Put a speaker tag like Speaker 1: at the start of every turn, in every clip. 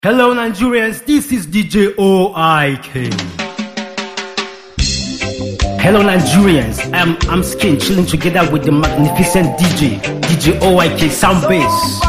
Speaker 1: Hello Nigerians, this is DJ OIK. Hello Nigerians, I'm Skin, chilling together with the magnificent DJ OIK Sound Bass.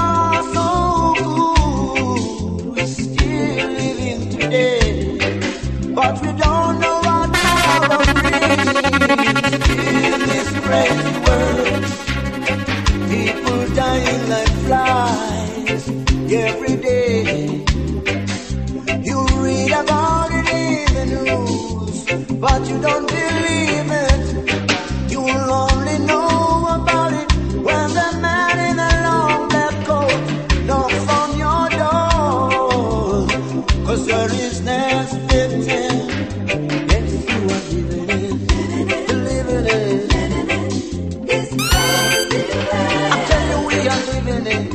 Speaker 2: Every day you read about it in the news, but you don't believe it. You will only know about it when the man in the long black coat knocks on your door. 'Cause there is next victim. Yes, you are living it. I tell you, we are living it.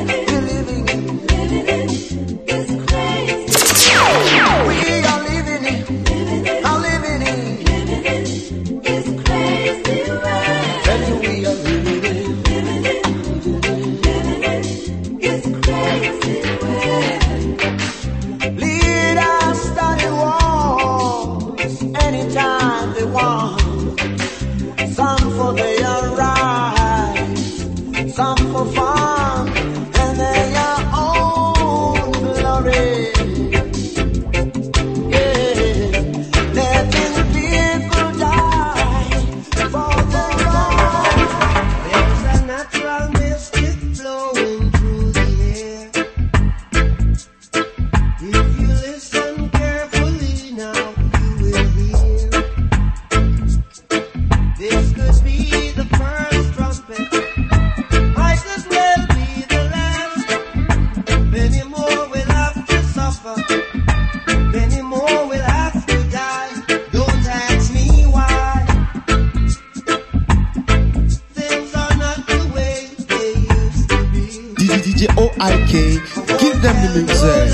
Speaker 3: DJ OIK, give them the music.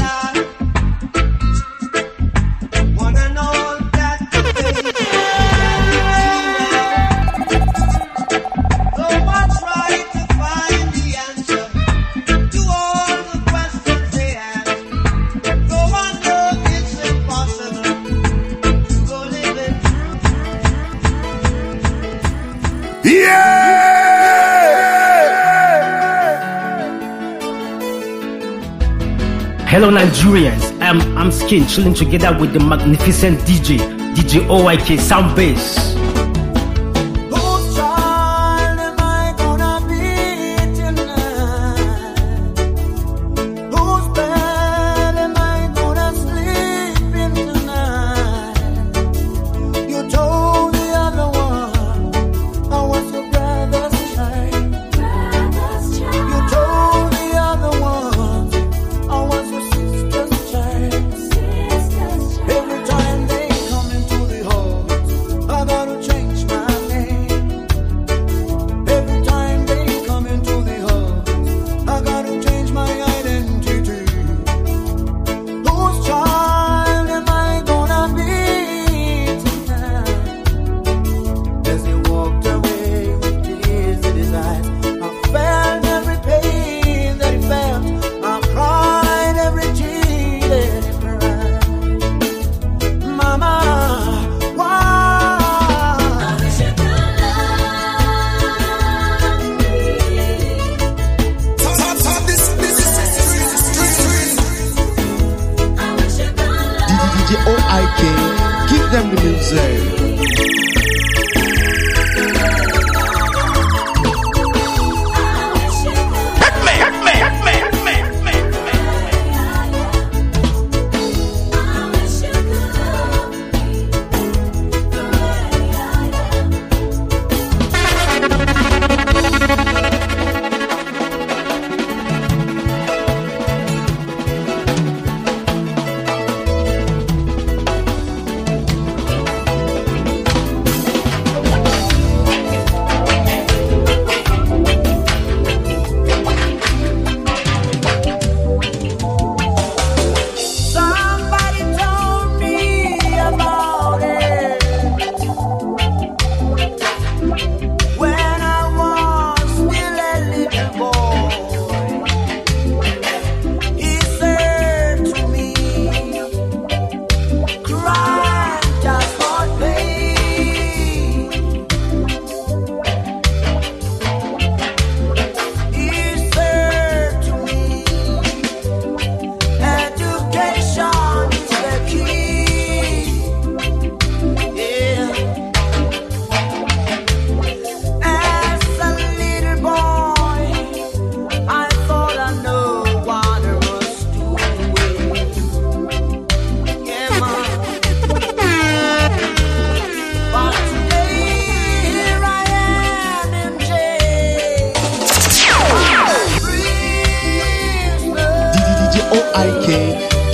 Speaker 1: Hello Nigerians, I'm Skin, chilling together with the magnificent DJ OIK Sound Bass.
Speaker 3: DJ OIK, give them the music.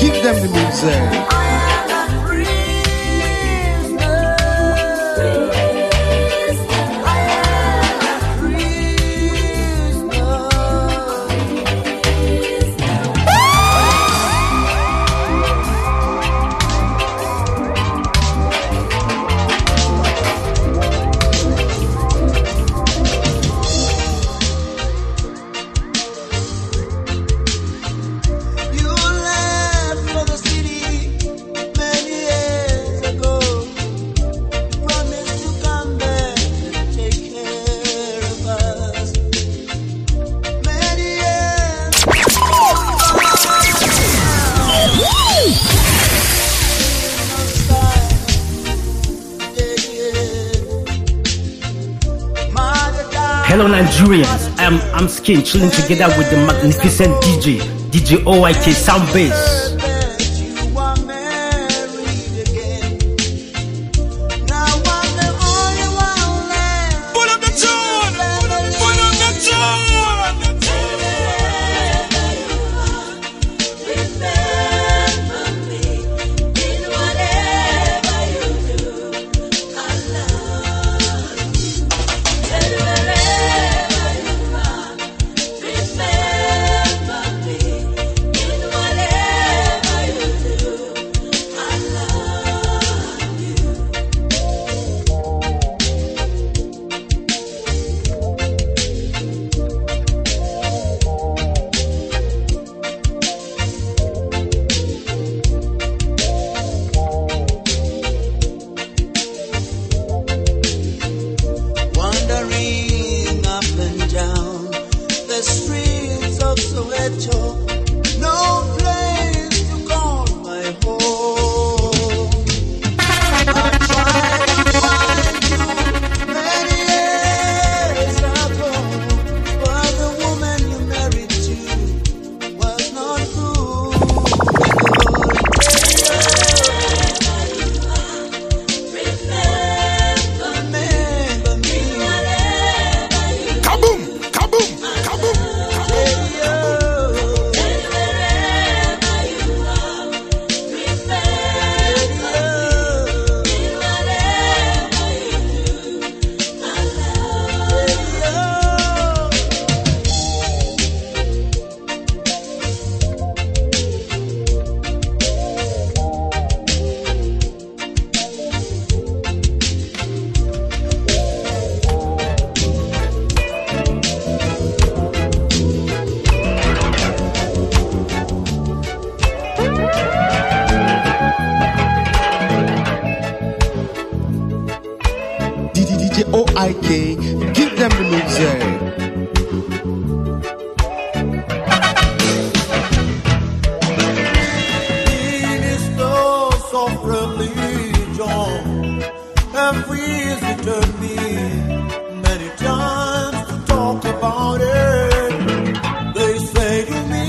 Speaker 3: Give them the music.
Speaker 1: Hello Nigerians, I'm Skin, chilling together with the magnificent DJ OYK Sound Bass. DJ OIK, give them the music.
Speaker 2: Have visited me many times to talk about it. They say to me,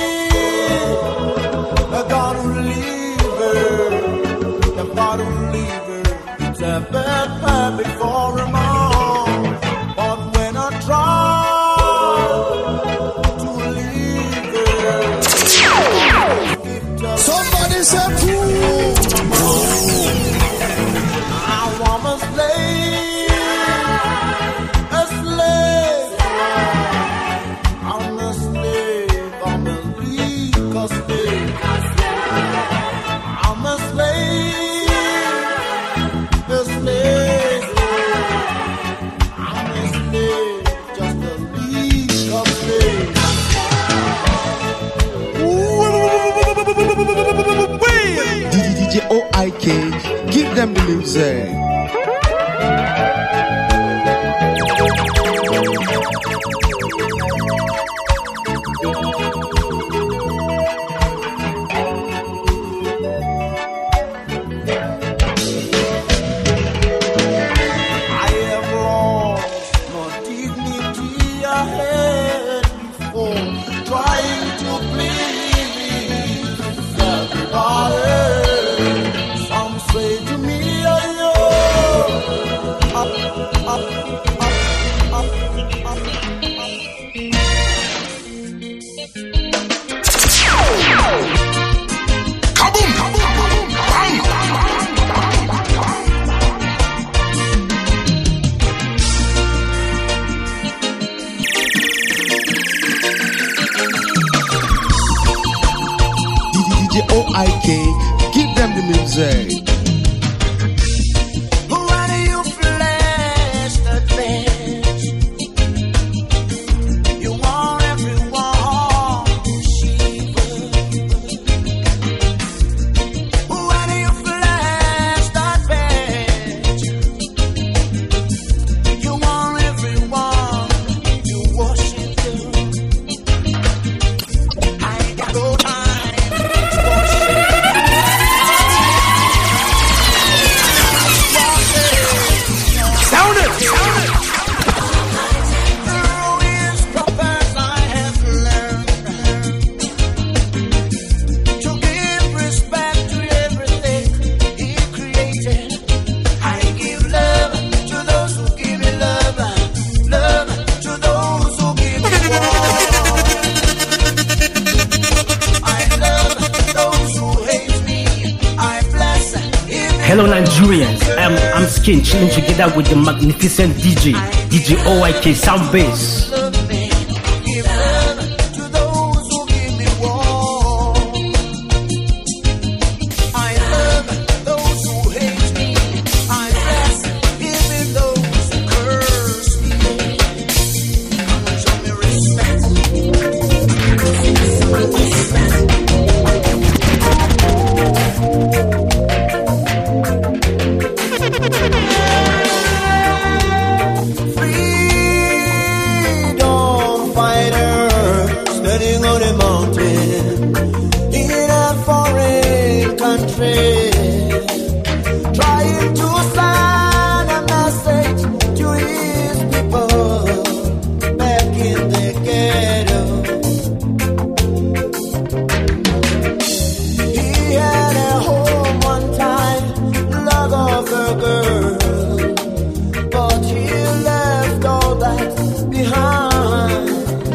Speaker 2: I gotta leave her, I gotta leave her. It's a bad habit for a mom. But when I try to leave her, somebody said, fool. I'm a slave, I'm a slave, I'm a legal slave. I'm a slave, I'm a slave, just a legal slave.
Speaker 3: DJ OIK, give them the music.
Speaker 2: Some say to me, oh,
Speaker 3: OIK. Give them the music.
Speaker 2: When you flash the bench, you want everyone to shiver. When you flash that bench, you want everyone to worship you. I ain't got no time to worship.
Speaker 1: Sound it!
Speaker 2: Through his prophets I have learned to give respect to everything he created. I give love to those who give me love, love to those who give me war. I love those who hate me. I bless even
Speaker 1: Hello Nigerians, I'm Skin, chilling together with the magnificent DJ OIK Sound Bass.
Speaker 2: love me. Give love to those who give me war. I love those who hate me. I bless even those who curse me. Come on, show me respect. Freedom fighter standing on a mountain in a foreign country, trying to send a message to his people back in the ghetto. He had a home one time, love of a girl, but he left all that behind.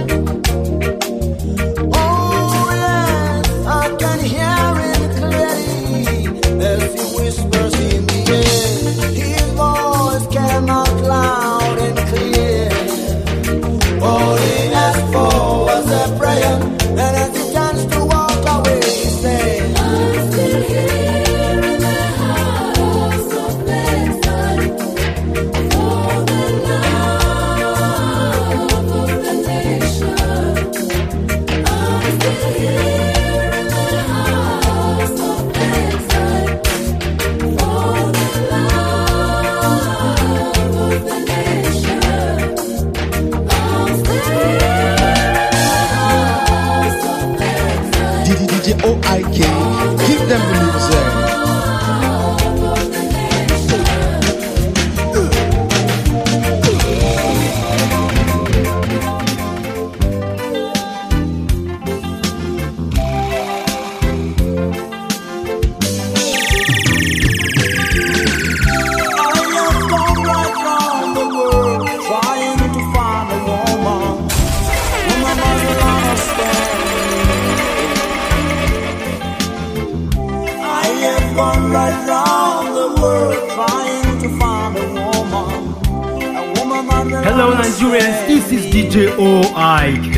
Speaker 2: Oh yes, I can hear him clearly as he whispers in the air. His voice came out loud and clear. All he asked for was a prayer, and as he turns to walk away, he said,
Speaker 4: I'm still here in the house of Bedside for the love of the nation. I'm still here in the house of Bedside for the love of the nation. I'm still here in the house of Bedside.
Speaker 3: DJ OIK. Give them the music.
Speaker 2: I have gone right round the world trying to find a woman whom I must understand. I have gone right round the world trying to find a woman that
Speaker 1: Hello Nigerians, this is DJ OIK.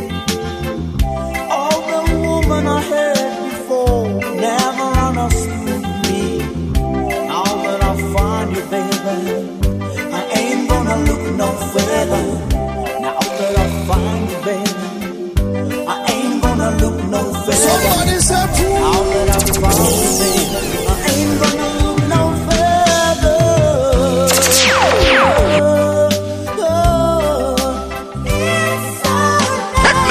Speaker 2: all the woman I had before never understood me. Now that I find you, baby, I ain't gonna look no further. Now that I find you, baby, I ain't gonna look no further.
Speaker 3: Somebody say
Speaker 2: Now that I found you, baby, I ain't gonna look no further. It's alright.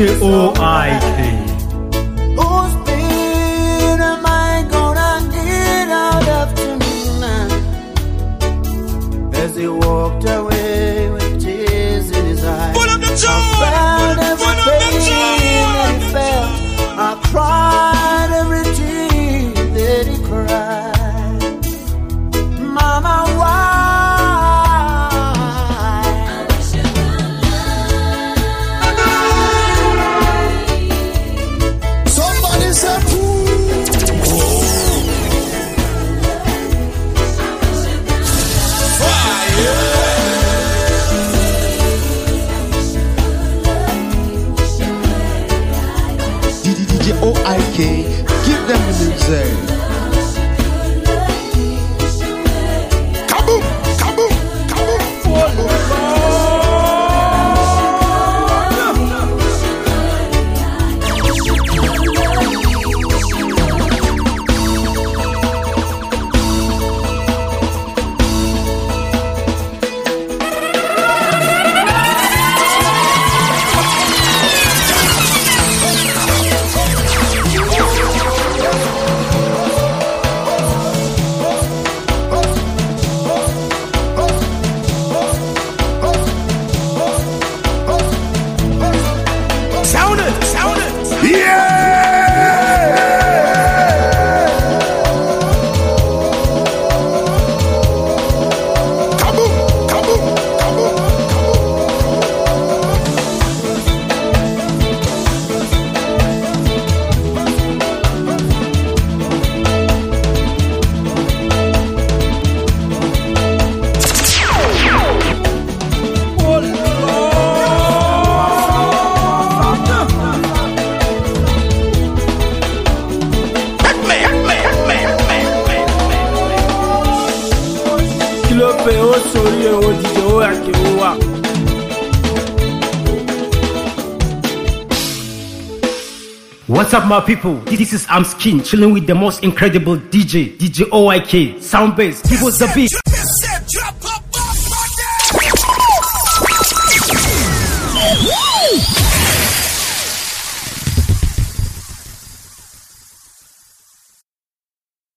Speaker 1: DJ OIK.
Speaker 2: Whose pain am I gonna get out of tonight? As he walked away with tears in his eyes, I felt every pain that he felt. I cried every tear that he cried. Mama, why?
Speaker 3: OIK, give them the music. Kaboom, kaboom, kaboom.
Speaker 1: What's up, my people? This is Amskin, chilling with the most incredible DJ OIK. Sound bass, give us the beat.